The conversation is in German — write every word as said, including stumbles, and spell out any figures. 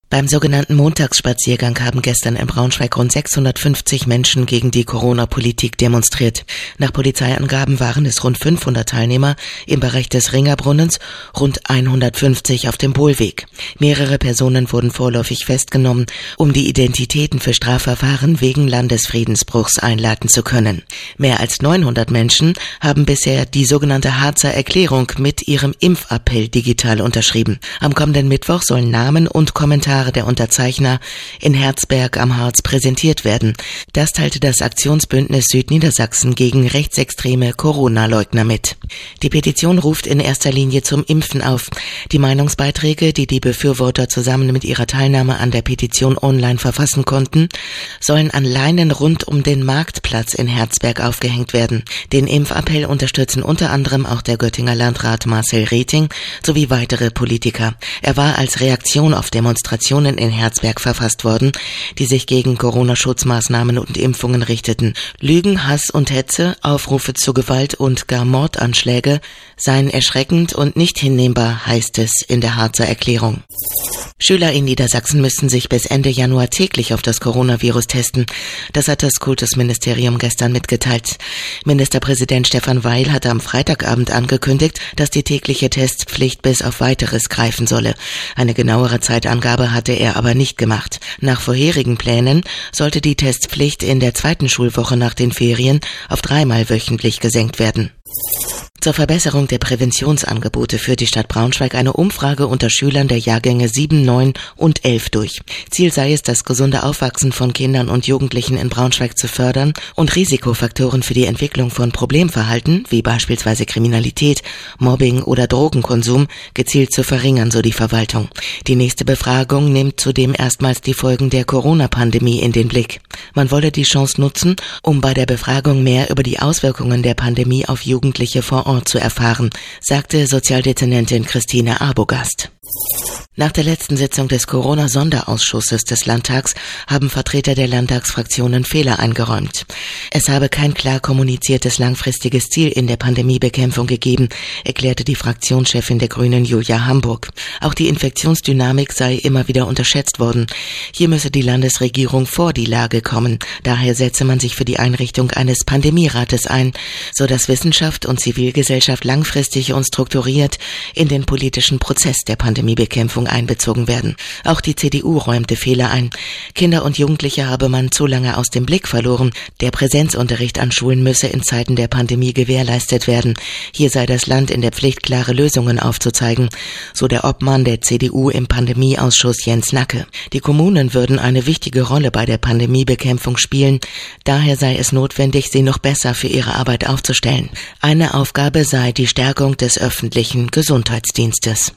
Beim sogenannten Montagsspaziergang haben gestern in Braunschweig rund sechshundertfünfzig Menschen gegen die Corona-Politik demonstriert. Nach Polizeiangaben waren es rund fünfhundert Teilnehmer im Bereich des Ringerbrunnens, rund hundertfünfzig auf dem Bohlweg. Mehrere Personen wurden vorläufig festgenommen, um die Identitäten für Strafverfahren wegen Landesfriedensbruchs einleiten zu können. Mehr als neunhundert Menschen haben bisher die sogenannte Harzer Erklärung mit ihrem Impfappell digital unterschrieben. Am kommenden Mittwoch sollen Namen und Kommentare der Unterzeichner in Herzberg am Harz präsentiert werden. Das teilte das Aktionsbündnis Südniedersachsen gegen rechtsextreme Corona-Leugner mit. Die Petition ruft in erster Linie zum Impfen auf. Die Meinungsbeiträge, die die Befürworter zusammen mit ihrer Teilnahme an der Petition online verfassen konnten, sollen an Leinen rund um den Marktplatz in Herzberg aufgehängt werden. Den Impfappell unterstützen unter anderem auch der Göttinger Landrat Marcel Reting sowie weitere Politiker. Er war als Reaktion auf Demonstrationen in Herzberg verfasst worden, die sich gegen Corona-Schutzmaßnahmen und Impfungen richteten. Lügen, Hass und Hetze, Aufrufe zu Gewalt und gar Mordanschläge seien erschreckend und nicht hinnehmbar, heißt es in der Harzer Erklärung. Schüler in Niedersachsen müssten sich bis Ende Januar täglich auf das Coronavirus testen. Das hat das Kultusministerium gestern mitgeteilt. Ministerpräsident Stefan Weil hatte am Freitagabend angekündigt, dass die tägliche Testpflicht bis auf Weiteres greifen solle. Eine genauere Zeitangabe hatte er aber nicht gemacht. Nach vorherigen Plänen sollte die Testpflicht in der zweiten Schulwoche nach den Ferien auf dreimal wöchentlich gesenkt werden. Zur Verbesserung der Präventionsangebote führt die Stadt Braunschweig eine Umfrage unter Schülern der Jahrgänge sieben, neun und elf durch. Ziel sei es, das gesunde Aufwachsen von Kindern und Jugendlichen in Braunschweig zu fördern und Risikofaktoren für die Entwicklung von Problemverhalten, wie beispielsweise Kriminalität, Mobbing oder Drogenkonsum, gezielt zu verringern, so die Verwaltung. Die nächste Befragung nimmt zudem erstmals die Folgen der Corona-Pandemie in den Blick. Man wolle die Chance nutzen, um bei der Befragung mehr über die Auswirkungen der Pandemie auf Jugendliche vor Ort zu erfahren, sagte Sozialdezernentin Christine Arbogast. Nach der letzten Sitzung des Corona-Sonderausschusses des Landtags haben Vertreter der Landtagsfraktionen Fehler eingeräumt. Es habe kein klar kommuniziertes langfristiges Ziel in der Pandemiebekämpfung gegeben, erklärte die Fraktionschefin der Grünen Julia Hamburg. Auch die Infektionsdynamik sei immer wieder unterschätzt worden. Hier müsse die Landesregierung vor die Lage kommen. Daher setze man sich für die Einrichtung eines Pandemierates ein, sodass Wissenschaft und Zivilgesellschaft langfristig und strukturiert in den politischen Prozess der Pandemiebekämpfung einbezogen werden. Auch die C D U räumte Fehler ein. Kinder und Jugendliche habe man zu lange aus dem Blick verloren. Der Präsenzunterricht an Schulen müsse in Zeiten der Pandemie gewährleistet werden. Hier sei das Land in der Pflicht, klare Lösungen aufzuzeigen, so der Obmann der C D U im Pandemieausschuss Jens Nacke. Die Kommunen würden eine wichtige Rolle bei der Pandemiebekämpfung spielen. Daher sei es notwendig, sie noch besser für ihre Arbeit aufzustellen. Eine Aufgabe sei die Stärkung des öffentlichen Gesundheitsdienstes.